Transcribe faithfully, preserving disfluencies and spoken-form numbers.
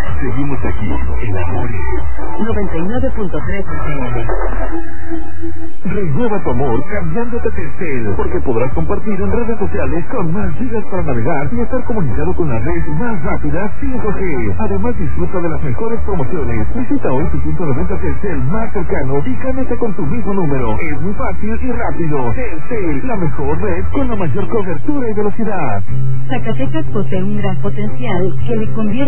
Seguimos aquí, en Amores noventa y nueve punto tres F M. Renueva tu amor cambiándote a Telcel, porque podrás compartir en redes sociales con más gigas para navegar y estar comunicado con la red más rápida cinco G. Además, disfruta de las mejores promociones. Visita hoy tu punto de venta Telcel más cercano y cámbiate con tu mismo número. Es muy fácil y rápido. Telcel, la mejor red con la mayor cobertura y velocidad. Zacatecas posee un gran potencial que le convierte